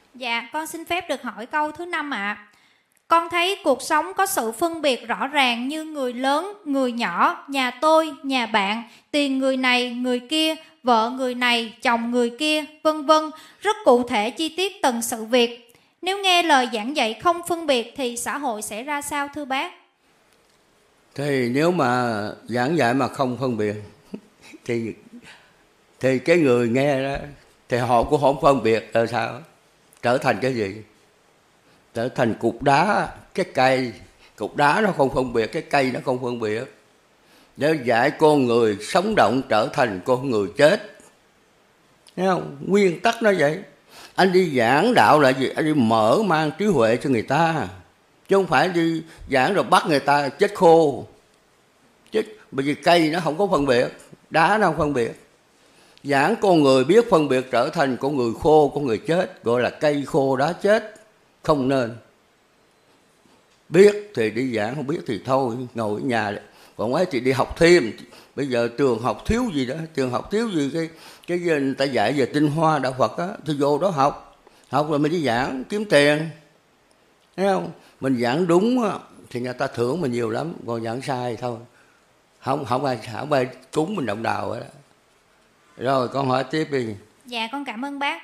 Dạ, con xin phép được hỏi câu thứ 5 ạ. Con thấy cuộc sống có sự phân biệt rõ ràng như người lớn, người nhỏ, nhà tôi, nhà bạn, tiền người này, người kia, vợ người này, chồng người kia, vân vân, rất cụ thể chi tiết từng sự việc. Nếu nghe lời giảng dạy không phân biệt thì xã hội sẽ ra sao thưa bác? Thì nếu mà giảng dạy mà không phân biệt thì cái người nghe đó thì họ cũng không phân biệt là sao? Trở thành cái gì? Trở thành cục đá, cái cây. Cục đá nó không phân biệt, cái cây nó không phân biệt. Nếu dạy con người sống động trở thành con người chết, thấy không? Nguyên tắc nó vậy. Anh đi giảng đạo là gì? Anh đi mở mang trí huệ cho người ta, chứ không phải đi giảng rồi bắt người ta chết khô. Chết, bởi vì cây nó không có phân biệt, đá nó không phân biệt. Giảng con người biết phân biệt trở thành con người khô, con người chết, gọi là cây khô đá chết. Không nên. Biết thì đi giảng, không biết thì thôi, ngồi ở nhà. Còn ấy thì đi học thêm. Bây giờ trường học thiếu gì đó, trường học thiếu gì cái người ta dạy về tinh hoa đạo Phật á, thì vô đó học. Học rồi mình đi giảng, kiếm tiền. Thấy không? Mình giảng đúng á, thì người ta thưởng mình nhiều lắm, còn giảng sai thôi. Không ai cúng mình động đào hết. Rồi con hỏi tiếp đi. Dạ, con cảm ơn bác.